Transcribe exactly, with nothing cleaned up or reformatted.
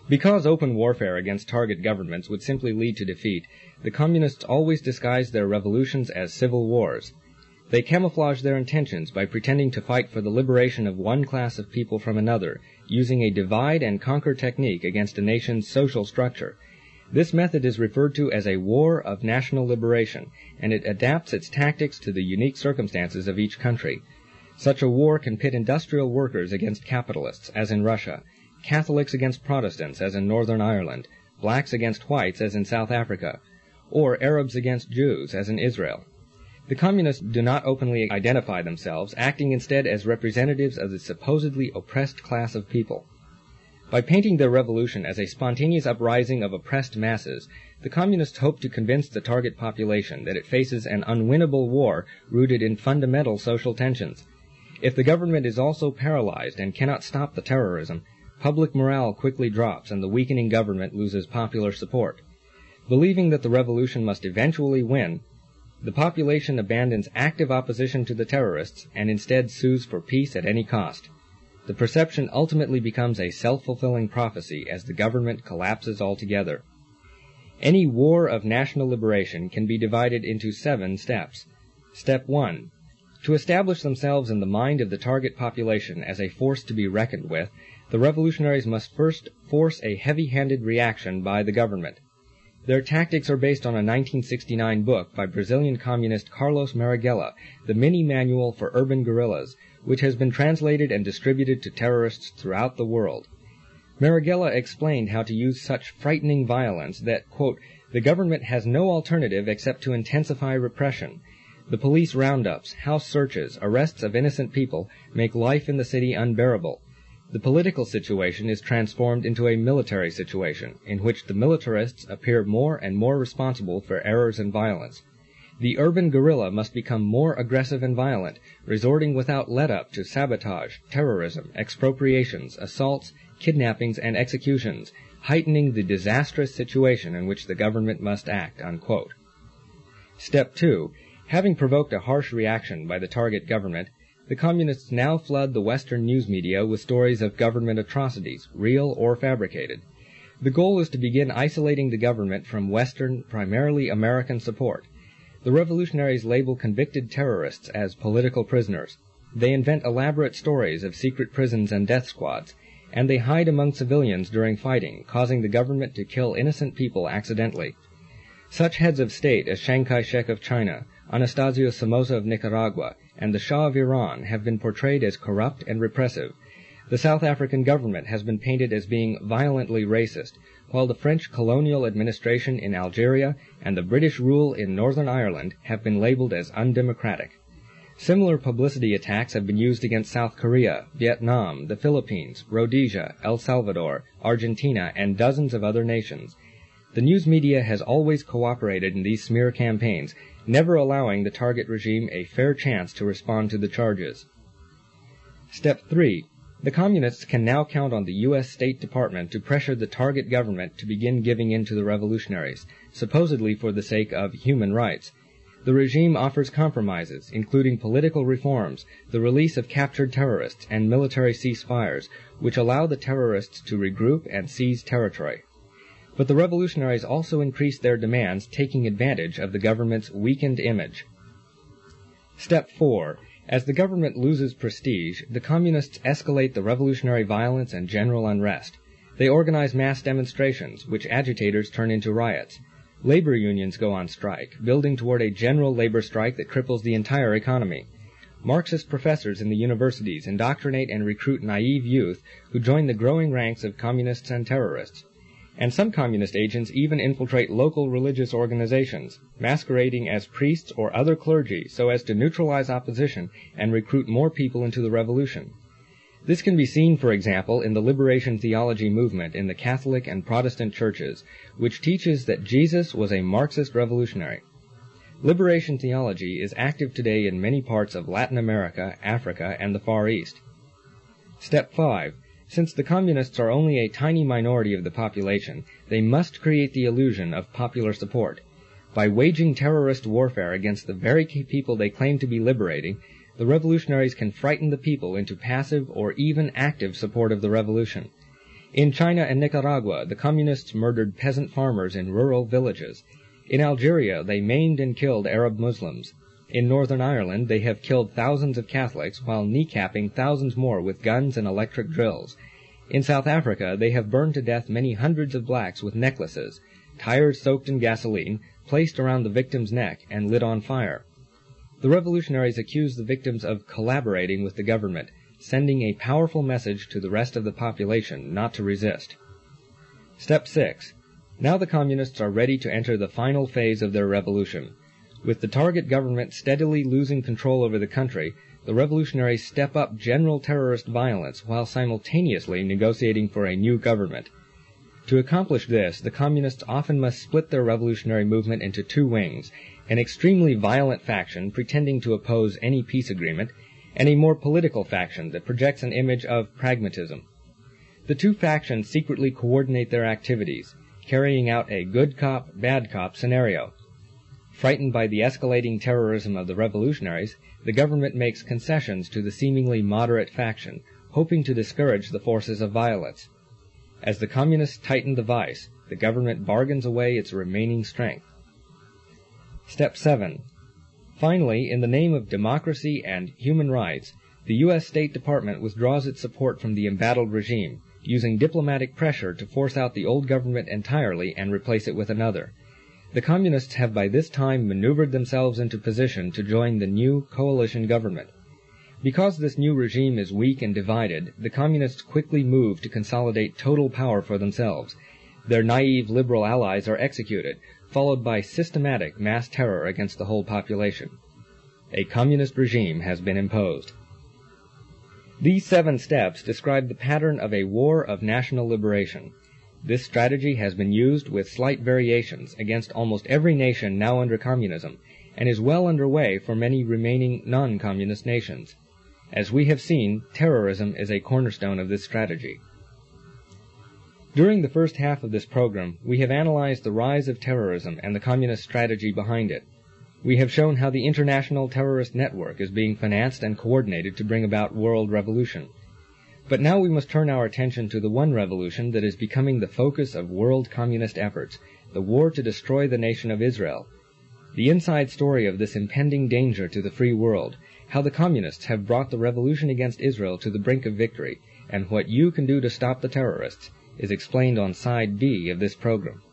Because open warfare against target governments would simply lead to defeat, the Communists always disguised their revolutions as civil wars. They camouflaged their intentions by pretending to fight for the liberation of one class of people from another, using a divide-and-conquer technique against a nation's social structure. This method is referred to as a war of national liberation, and it adapts its tactics to the unique circumstances of each country. Such a war can pit industrial workers against capitalists, as in Russia, Catholics against Protestants, as in Northern Ireland, blacks against whites, as in South Africa, or Arabs against Jews, as in Israel. The Communists do not openly identify themselves, acting instead as representatives of the supposedly oppressed class of people. By painting their revolution as a spontaneous uprising of oppressed masses, the Communists hope to convince the target population that it faces an unwinnable war rooted in fundamental social tensions. If the government is also paralyzed and cannot stop the terrorism, public morale quickly drops and the weakening government loses popular support. Believing that the revolution must eventually win, the population abandons active opposition to the terrorists and instead sues for peace at any cost. The perception ultimately becomes a self-fulfilling prophecy as the government collapses altogether. Any war of national liberation can be divided into seven steps. Step one. To establish themselves in the mind of the target population as a force to be reckoned with, the revolutionaries must first force a heavy-handed reaction by the government. Their tactics are based on a nineteen sixty-nine book by Brazilian communist Carlos Marighella, The Mini-Manual for Urban Guerrillas, which has been translated and distributed to terrorists throughout the world. Marighella explained how to use such frightening violence that, quote, the government has no alternative except to intensify repression. The police roundups, house searches, arrests of innocent people make life in the city unbearable. The political situation is transformed into a military situation, in which the militarists appear more and more responsible for errors and violence. The urban guerrilla must become more aggressive and violent, resorting without let-up to sabotage, terrorism, expropriations, assaults, kidnappings, and executions, heightening the disastrous situation in which the government must act, unquote. Step two. Having provoked a harsh reaction by the target government, the Communists now flood the Western news media with stories of government atrocities, real or fabricated. The goal is to begin isolating the government from Western, primarily American support. The revolutionaries label convicted terrorists as political prisoners. They invent elaborate stories of secret prisons and death squads, and they hide among civilians during fighting, causing the government to kill innocent people accidentally. Such heads of state as Chiang Kai-shek of China, Anastasio Somoza of Nicaragua, and the Shah of Iran have been portrayed as corrupt and repressive. The South African government has been painted as being violently racist, while the French colonial administration in Algeria and the British rule in Northern Ireland have been labeled as undemocratic. Similar publicity attacks have been used against South Korea, Vietnam, the Philippines, Rhodesia, El Salvador, Argentina, and dozens of other nations. The news media has always cooperated in these smear campaigns, never allowing the target regime a fair chance to respond to the charges. Step three. The Communists can now count on the U S State Department to pressure the target government to begin giving in to the revolutionaries, supposedly for the sake of human rights. The regime offers compromises, including political reforms, the release of captured terrorists, and military ceasefires, which allow the terrorists to regroup and seize territory. But the revolutionaries also increased their demands, taking advantage of the government's weakened image. Step four. As the government loses prestige, the Communists escalate the revolutionary violence and general unrest. They organize mass demonstrations, which agitators turn into riots. Labor unions go on strike, building toward a general labor strike that cripples the entire economy. Marxist professors in the universities indoctrinate and recruit naive youth who join the growing ranks of communists and terrorists. And some communist agents even infiltrate local religious organizations, masquerading as priests or other clergy so as to neutralize opposition and recruit more people into the revolution. This can be seen, for example, in the liberation theology movement in the Catholic and Protestant churches, which teaches that Jesus was a Marxist revolutionary. Liberation theology is active today in many parts of Latin America, Africa, and the Far East. Step five. Since the Communists are only a tiny minority of the population, they must create the illusion of popular support. By waging terrorist warfare against the very people they claim to be liberating, the revolutionaries can frighten the people into passive or even active support of the revolution. In China and Nicaragua, the communists murdered peasant farmers in rural villages. In Algeria, they maimed and killed Arab Muslims. In Northern Ireland, they have killed thousands of Catholics while kneecapping thousands more with guns and electric drills. In South Africa, they have burned to death many hundreds of blacks with necklaces, tires soaked in gasoline, placed around the victim's neck, and lit on fire. The revolutionaries accuse the victims of collaborating with the government, sending a powerful message to the rest of the population not to resist. Step six. Now the communists are ready to enter the final phase of their revolution. With the target government steadily losing control over the country, the revolutionaries step up general terrorist violence while simultaneously negotiating for a new government. To accomplish this, the communists often must split their revolutionary movement into two wings, an extremely violent faction pretending to oppose any peace agreement, and a more political faction that projects an image of pragmatism. The two factions secretly coordinate their activities, carrying out a good cop, bad cop scenario. Frightened by the escalating terrorism of the revolutionaries, the government makes concessions to the seemingly moderate faction, hoping to discourage the forces of violence. As the communists tighten the vice, the government bargains away its remaining strength. Step seven. Finally, in the name of democracy and human rights, the U S State Department withdraws its support from the embattled regime, using diplomatic pressure to force out the old government entirely and replace it with another. The communists have by this time maneuvered themselves into position to join the new coalition government. Because this new regime is weak and divided, the communists quickly move to consolidate total power for themselves. Their naive liberal allies are executed, followed by systematic mass terror against the whole population. A communist regime has been imposed. These seven steps describe the pattern of a war of national liberation. This strategy has been used with slight variations against almost every nation now under communism, and is well underway for many remaining non-communist nations. As we have seen, terrorism is a cornerstone of this strategy. During the first half of this program, we have analyzed the rise of terrorism and the communist strategy behind it. We have shown how the international terrorist network is being financed and coordinated to bring about world revolution. But now we must turn our attention to the one revolution that is becoming the focus of world communist efforts, the war to destroy the nation of Israel. The inside story of this impending danger to the free world, how the communists have brought the revolution against Israel to the brink of victory, and what you can do to stop the terrorists, is explained on Side B of this program.